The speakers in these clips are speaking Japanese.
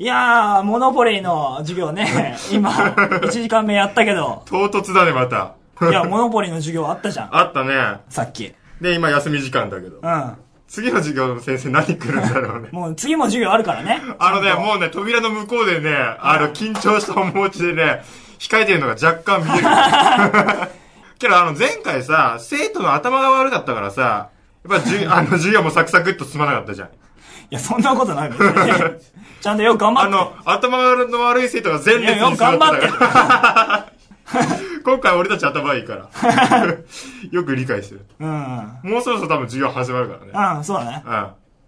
いやー、モノポリーの授業ね、今、1時間目やったけど。 唐突だね、また。 いや、モノポリーの授業あったじゃん。 あったね。 さっき。 で、今休み時間だけど。 うん。 次の授業の先生何来るんだろうね。 もう次も授業あるからね。 もうね、扉の向こうでね、緊張した面持ちでね、控えてるのが若干見える。けど前回さ、生徒の頭が悪かったからさ、やっぱ授業もサクサクっと進まなかったじゃん。 いや、そんなことない別に。ちゃんとよく頑張って。 頭の悪い生徒が前列に座ってたから。いや、よく頑張って。今回俺たち頭いいから。よく理解してる。うん。もうそろそろ多分授業始まるからね。 うん、そうだね。うん。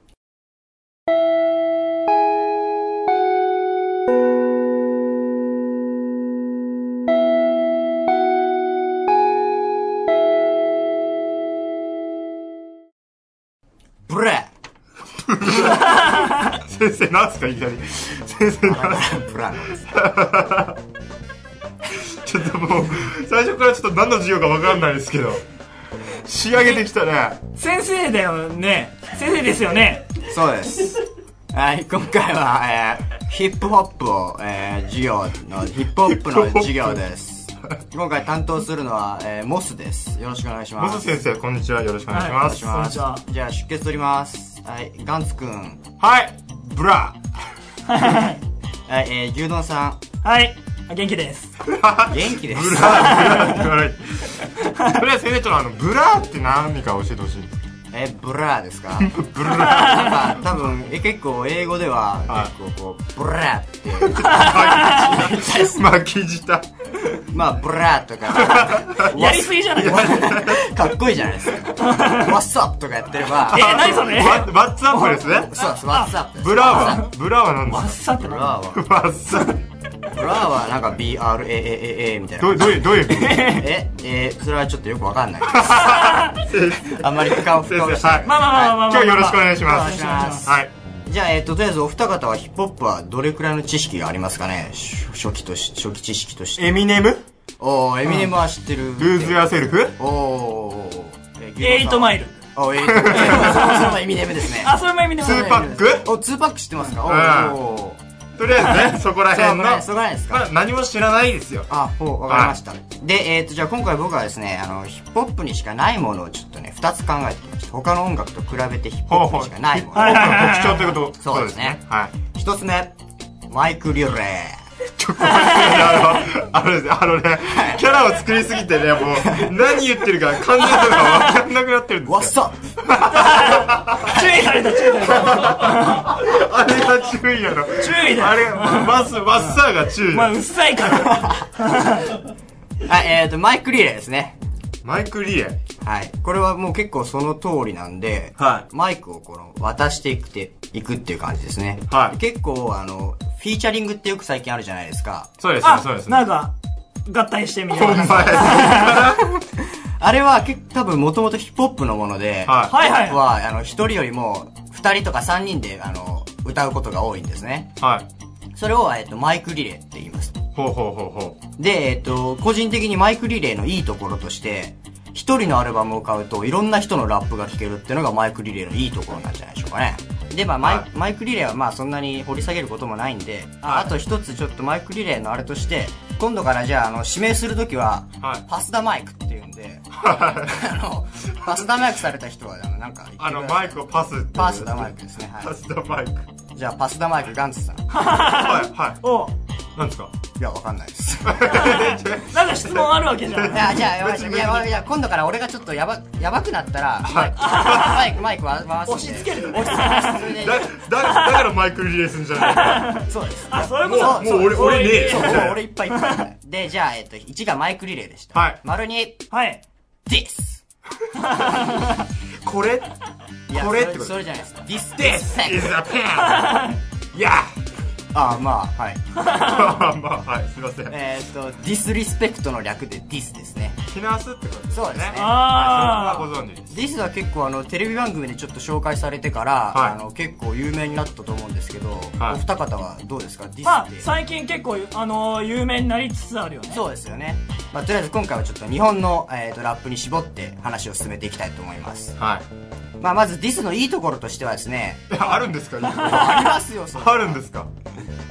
ブレ先生なんすかいきなり。先生なんすかブラちょっともう最初からちょっと何の授業か分かんないですけど仕上げてきたね。 先生だよね。先生ですよね。 そうです。はい、今回は、ヒップホップを、授業のヒップホップの授業です。今回担当するのは、モスです。よろしくお願いします。 モス先生こんにちは、よろしくお願いします。 こんにちは。 じゃあ出血取ります。はい、ガンツくん。 はいブラはい、牛丼さん。 はい、元気です。 元気です。 ブラって言わない。とりあえず先生ちょっとブラって何か教えてほしい。 ブラーですか？ ブラー。 なんか多分結構英語では結構こうブラーって巻き舌。 まあブラーとかやりすぎじゃないかっこいいじゃないですか。What's up とかやってれば。 何それ ？What's up ですね。 そうです。What's up。 ブラーは何ですか？ What's up ブラーは。 What's up。 ブラーはなんか BRAAA みたいな。 どういうそれはちょっとよくわかんない。あんまり深をして。 まあ今日よろしくお願いします。はい。 じゃあとりあえずお二方はヒップホップはどれくらいの知識がありますかね？初期知識として。 エミネム？ エミネムは知ってる。 ルーズやセルフ？ 8マイル。 それもエミネムですね。 あ、それもエミネム。 2パック ？2パック知ってますか？ とりあえずね、そこら辺の。 そこら辺ですか？ まあ何も知らないですよ。 わかりました。で、じゃあ今回僕はですね、ヒップホップにしかないものをちょっとね、2つ考えてきました。他の音楽と比べてヒップホップにしかないもの。 特徴ということ。 そうですね。はい。1つ目、マイク・リュレー。 キャラを作りすぎてね、もう何言ってるか感じとか分かんなくなってるんですよ。 What's up？ 注意された。 あれが注意やろ。 注意だ。 あれ、ワッサーが注意。 まあ、うっさいから。 はい、マイクリレーですね。 マイクリレー。 はい。これはもう結構その通りなんで、はい、マイクを渡していくっていう感じですね。はい。結構フィーチャリングってよく最近あるじゃないですか。 そうですね、そうですね。 なんか、合体してみたいな。 あれは多分もともとヒップホップのもので、 はい。 ヒップホップは一人よりも二人とか三人で歌うことが多いんですね。はい。それをマイクリレーって言います。で、個人的にマイクリレーのいいところとして、一人のアルバムを買うといろんな人のラップが聴けるっていうのがマイクリレーのいいところなんじゃないでしょうかね。で、まあ、マイクリレーはまあそんなに掘り下げることもないんで、あと一つちょっとマイクリレーのあれとして、今度からじゃあ指名するときは、パスダマイクっていうんで、パスダマイクされた人はなんかマイクをパスダマイクですね。はい、 パスダマイク。 じゃあパスダマイクガンツさん。 はい。おなんですか？ いや、わかんないです。 なんか質問あるわけじゃん。 いや、じゃあ、いや、今度から俺がちょっとやばくなったら、マイク回すんで。 押し付ける。 だからマイクリレーすんじゃない。 そうです。 あ、そういうこと。 もう俺ねえ。 俺いっぱい。で、じゃあ、1がマイクリレーでした。はい。丸2。 はい。 This。 これってこと？ それじゃないです。 This is a pen! いやまあ、はい。 はい、すいません。 ディスリスペクトの略でディスですね。 けなすってことですね。 そうですね。 ご存知です。 ディスは結構テレビ番組でちょっと紹介されてから、結構有名になったと思うんですけど、お二方はどうですか？ディスって。 最近結構有名になりつつあるよね。 そうですよね。まあ、とりあえず今回はちょっと日本の、ラップに絞って話を進めていきたいと思います。はい。まあ、まずディスのいいところとしてはですね。 あるんですか？ ありますよ、 あるんですか？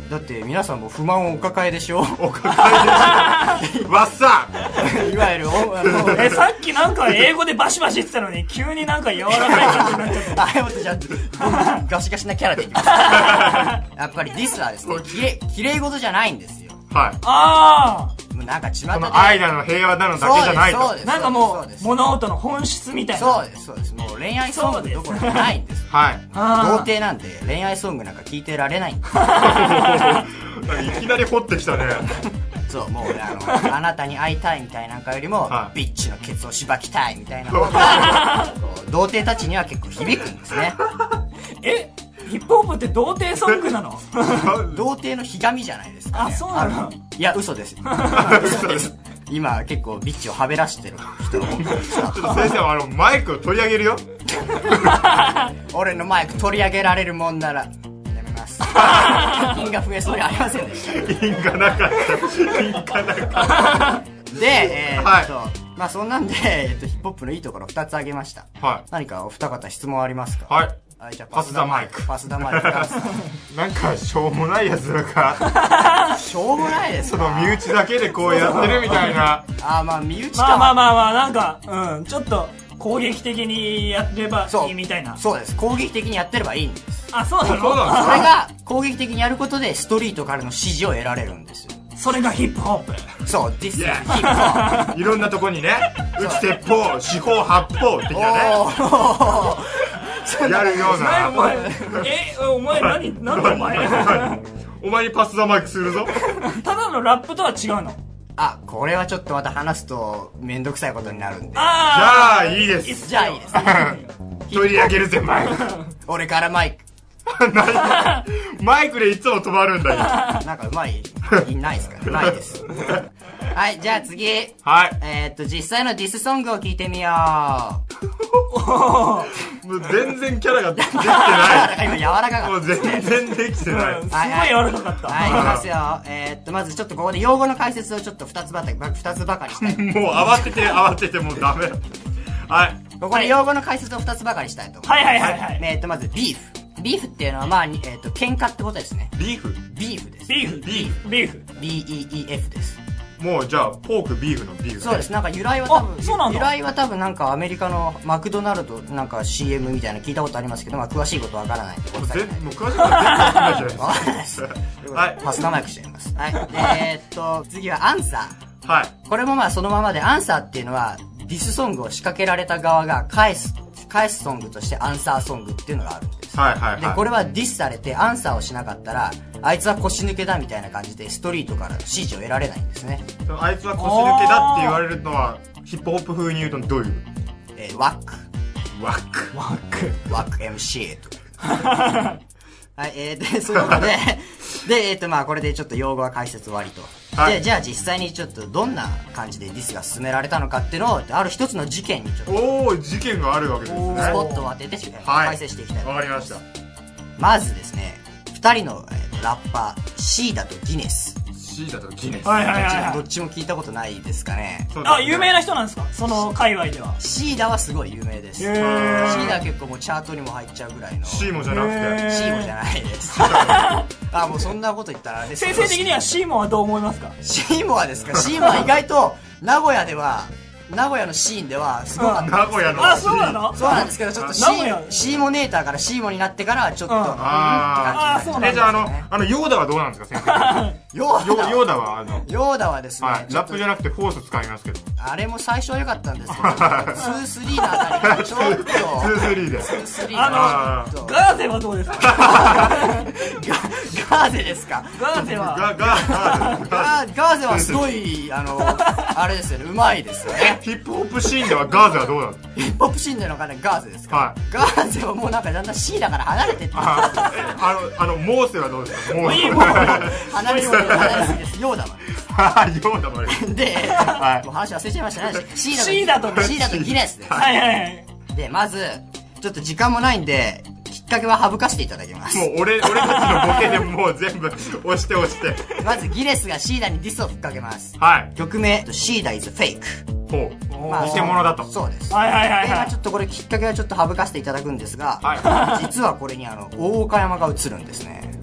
だって皆さんも不満をお抱えでしょ。 お抱えでしょ。わっさいわゆるさっきなんか英語でバシバシ言ってたのに急になんか柔らかい感じになっちゃった。 あ、もっとじゃあガシガシなキャラでいきます。やっぱりディスはですね、きれい事じゃないんですよ。 はい。 ああ、もうなんか巷でその愛だの平和だのだけじゃないと。 そうです。 なんかもう物事の本質みたいな。 そうですそうです。もう恋愛ソングどころじゃないんです。 はい。 童貞なんで恋愛ソングなんか聞いてられないんです。 いきなり掘ってきたね。 そう、もうあなたに会いたいみたいなんかよりも、ビッチのケツをしばきたいみたいな方が童貞たちには結構響くんですね。 ヒップホップって童貞ソングなの？ 童貞のひがみじゃないですか、ね。 あ、そうなの？ いや、嘘です。嘘です。今結構ビッチをはべらしてる人の本当ですか。 ちょっと先生マイクを取り上げるよ。 俺のマイク取り上げられるもんならやめます。品が増えそうにありませんでした。 品がなかった。品がなかった。 で、まあそんなんで、ヒップホップのいいところ2つ挙げました。はい。何かお二方質問ありますか？ はい。 じゃあパスダマイク。 パスダマイク。 なんかしょうもないやつらか。 しょうもないですか？ その身内だけでこうやってるみたいな。 あ、まあ身内か。 まあなんかちょっと攻撃的にやればいいみたいな。 そうです。攻撃的にやってればいいんです。 あ、そうなの？ そうなんです。 それが攻撃的にやることでストリートからの支持を得られるんですよ。 それがヒップホップ。 そう、ディスヒップホップ。いろんなとこにね、撃ち鉄砲、四方八方的なね。やるような。 お前何だお前。 お前にパスダマイクするぞ。 ただのラップとは違うの？ あ、これはちょっとまた話すとめんどくさいことになるんで。 じゃあいいです。 じゃあいいです。 取り上げるぜマイク。 俺からマイク。 マイクでいつも止まるんだよ。 なんかうまいないですか？ないです。はい、じゃあ次。 はい。 実際のディスソングを聞いてみよう。もう全然キャラができてない。 今柔らかかった。 もう全然できてない。 すごい柔らかかった。 はい、いきますよ。まずちょっとここで用語の解説をちょっと2つばかりしたい。 もう慌ててもうダメ。はい。 ここで用語の解説を2つばかりしたいと思います。 はい。 まずビーフ。ビーフっていうのはまあ喧嘩ってことですね。 ビーフです。 ビーフ BEEF です。 もうじゃあポークビーフのビーフ。 そうです。なんか由来は多分なんかアメリカのマクドナルドなんか CM みたいな聞いたことありますけど、まあ詳しいことわからないんでもう詳しいことは全然わからないじゃないですか。 わからないです。はい。パスダマイクしちゃいます。はい。次はアンサー。 はい。 これもまあそのままでアンサーっていうのはディスソングを仕掛けられた側が返すソングとしてアンサーソングっていうのがあるんです。で、これはディスされてアンサーをしなかったら、あいつは腰抜けだみたいな感じでストリートから支持を得られないんですね。 あいつは腰抜けだって言われるのは、ヒップホップ風に言うとどういう？ ワック MC とか。はい、そういうことで、まあこれでちょっと用語は解説終わりと。じゃあ実際にちょっとどんな感じでディスが進められたのかっていうのを、ある一つの事件にちょっと。 事件があるわけですね。 スポットを当てて解説していきたいと思います。 わかりました。 まずですね、2人のラッパー、シーダとギネス。どっちも聞いたことないですかね。 あ、有名な人なんですか？その界隈では。 シーダはすごい有名です。シーダは結構もうチャートにも入っちゃうぐらいの。 シーモじゃなくて。 シーモじゃないです。あ、もうそんなこと言ったらあれです。 先生的にはシーモはどう思いますか？ シーモはですか？シーモは意外と名古屋のシーンではすごかった。 名古屋のあ、そうなの？ そうなんですけど、ちょっとシーモネーターからシーモになってからちょっとって感じそうなんですね。じゃあヨーダはどうなんですか、先生？ヨーダはですね、ラップじゃなくてフォース使いますけど、 あれも最初は良かったんですけど、2-3のあたりからちょっと 2-3でガーゼはどうですか？ ガーゼですか？ ガーゼはすごいあれですよね、うまいですよね。 ヒップホップシーンではガーゼはどうなの？ ヒップホップシーンでのガーゼですか？ガーゼはもうなんかだんだん C だから離れてってモーセはどうですか？ 離れすぎです。ヨーダまでで、もう話忘れちゃいましたね。 シーダとギネスです。 はいで、まずちょっと時間もないんできっかけは省かせていただきます。 もう俺たちのボケでもう全部押してまずギネスがシーダにディスを吹っかけます。曲名シーダ is fake。 偽物だと。 そうです。 ちょっとこれきっかけはちょっと省かせていただくんですが、実はこれに大岡山が映るんですね。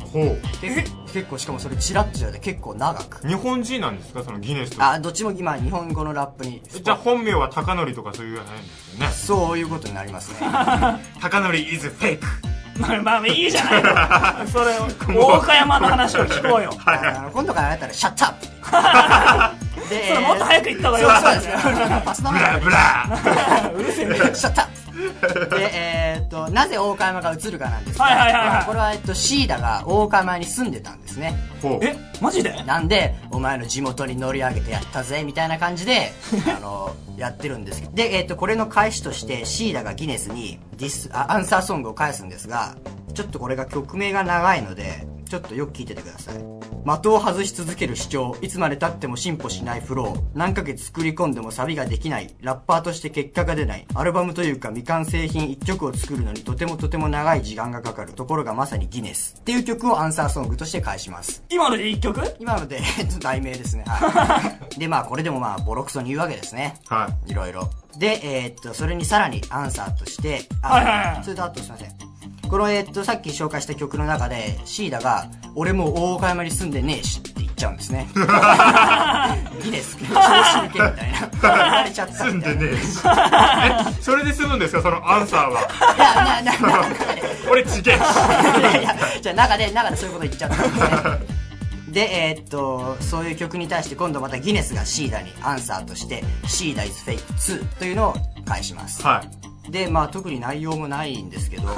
ほう。 結構しかもそれチラッチラで結構長く。 日本人なんですか、そのギネスとか。 どっちも今日本語のラップに。 じゃあ本名は高則とかそういうのないんですよね。 そういうことになりますね。 高則 is fake。 まあいいじゃないの。それ大岡山の話を聞こうよ。 今度からやったらシャットアップ。 でそれもっと早く言った方がよかったですよ。 ブラブラ。 うるせえね。シャットアップ。でなぜ大岡山が映るかなんですが、これはシーダが大岡山に住んでたんですね。 マジで？ なんでお前の地元に乗り上げてやったぜみたいな感じでやってるんですけど、でこれの返しとしてシーダがギネスにアンサーソングを返すんですが、ちょっとこれが曲名が長いのでちょっとよく聞いててください。的を外し続ける主張、いつまで経っても進歩しないフロー、何ヶ月作り込んでもサビができない、ラッパーとして結果が出ない、アルバムというか未完成品1曲を作るのにとても長い時間がかかるところがまさにギネスっていう曲をアンサーソングとして返します。 今ので1曲？ 今ので題名ですね。でこれでもボロクソに言うわけですね。いろいろでそれにさらにアンサーとしてそれとあとすいません、このさっき紹介した曲の中でシーダが俺もう大岡山に住んでねえしって言っちゃうんですね。ギネス調子抜けみたいな言われちゃった住んでねえし。それで済むんですか、そのアンサーは。 いや俺ちげえし。 じゃあ中でそういうこと言っちゃったんですね。でそういう曲に対して今度またギネスがシーダにアンサーとしてシーダ is fake 2というのを返します。で特に内容もないんですけど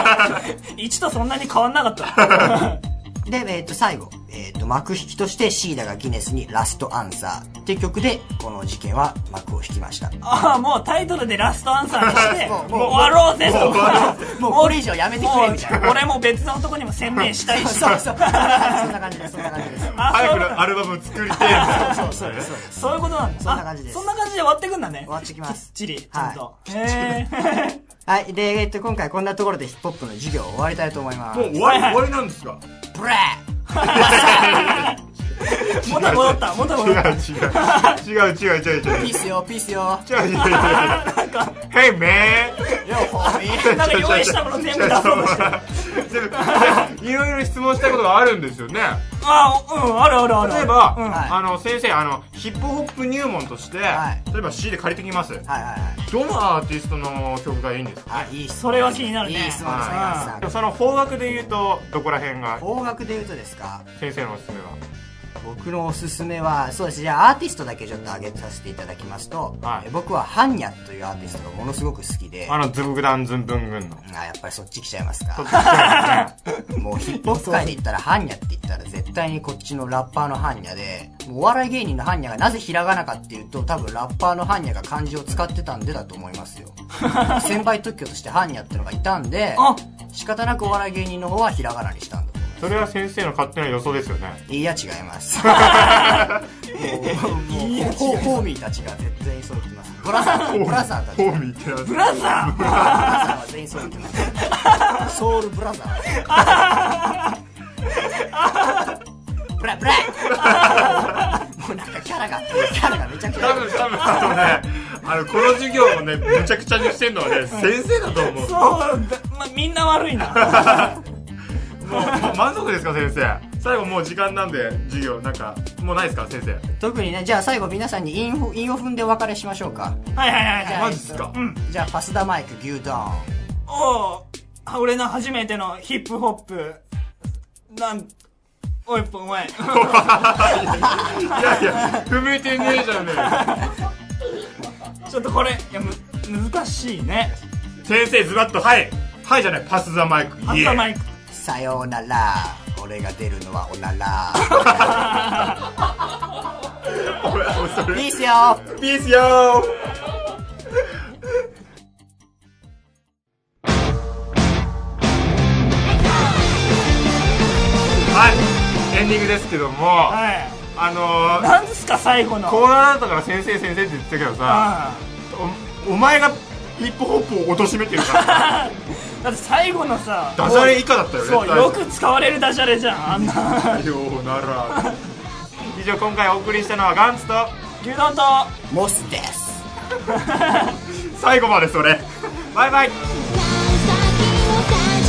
1とそんなに変わんなかった。 で最後幕引きとしてシーダがギネスにラストアンサーっていう曲でこの事件は幕を引きました。 もうタイトルでラストアンサーとしてもう終わろうぜと。 もうこれ以上やめてくれみたいな。 俺も別の男にも宣伝したいし。 そうそんな感じです早くアルバム作りてえ。 そういうことなんだ。 そんな感じです。 そんな感じで終わってくんだね。 終わってきます。 きっちりちゃんと。 はい。で今回こんなところでヒップホップの授業を終わりたいと思います。 もう終わりなんですか？ ブレー元戻った。 違う。ピースよ。 Hey man。 なんか用意したもの全部出そうとしてる。 いろいろ質問したいことがあるんですよね。 ある。 例えば先生ヒップホップ入門として例えば C で借りてきます。どのアーティストの曲がいいんですか？ それは気になるね。 いい質問ですね。 その邦楽で言うとどこら辺が？ 邦楽で言うとですか？ 先生のおすすめは？ 僕のおすすめはそうです。じゃあアーティストだけちょっと挙げさせていただきますと、僕はハンニャというアーティストがものすごく好きで、 ズブグダンズンブングンのやっぱりそっち来ちゃいますか。もうヒップホップ界で言ったらハンニャって言ったら絶対にこっちのラッパーのハンニャで、お笑い芸人のハンニャがなぜひらがなかっていうと、多分ラッパーのハンニャが漢字を使ってたんでだと思いますよ。先輩特許としてハンニャってのがいたんで、仕方なくお笑い芸人の方はひらがなにしたんだ。 それは先生の勝手な予想ですよね。 いや違います。ホーミーたちが絶対にそう言ってます。ブラザーたち。 ホーミーってなんですか？ ブラザーは全員そう言ってます。ソウルブラザー。ブラもうなんかキャラがめちゃくちゃ。 多分この授業をねめちゃくちゃにしてんのはね先生だと思う。 みんな悪いな。 もう満足ですか先生？最後もう時間なんで授業なんかもうないですか先生？ 特にね。じゃあ最後皆さんに韻を踏んでお別れしましょうか。 はい。 マジですか？ じゃあパスダマイク牛丼。 俺の初めてのヒップホップおいお前。いや踏めてねえじゃねえ。ちょっとこれ難しいね。 先生ズバッとはいじゃない、パスザマイク。 さようなら、俺が出るのはおなら。ピースよはい、エンディングですけども、 なんですか最後のコーナーだったから先生って言ってたけどさ、お前がヒップホップを貶めてるからだって最後のさダジャレ以下だったよね。 そう、よく使われるダジャレじゃん、あんな。 ようなら以上、今回お送りしたのはガンツと牛丼とモスです。 最後までそれバイバイ。